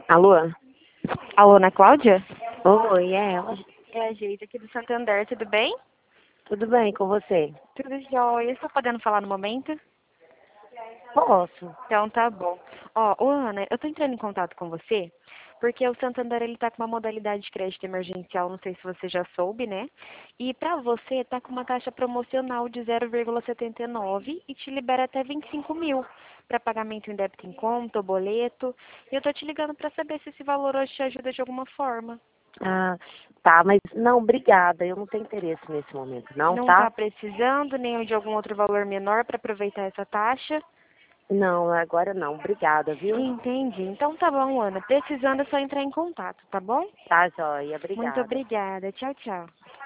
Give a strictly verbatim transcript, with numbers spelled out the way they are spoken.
Alô? Alô, Ana Cláudia? Oi, é ela. É a Geise aqui do Santander, tudo bem? Tudo bem com você? Tudo jóia. Estou podendo falar no momento? Posso. Então tá bom. Ó, ô Ana, eu tô entrando em contato com você porque o Santander ele tá com uma modalidade de crédito emergencial, não sei se você já soube, né? E pra você tá com uma taxa promocional de zero vírgula setenta e nove e te libera até vinte e cinco mil para pagamento em débito em conta ou boleto. E eu tô te ligando para saber se esse valor hoje te ajuda de alguma forma. Ah, tá, mas não, obrigada. Eu não tenho interesse nesse momento, não, Não tá tá? precisando nem de algum outro valor menor para aproveitar essa taxa? Não, agora não. Obrigada, viu? Entendi. Então tá bom, Ana. Precisando é só entrar em contato, tá bom? Tá, joia. Muito Obrigada. obrigada. Tchau, tchau.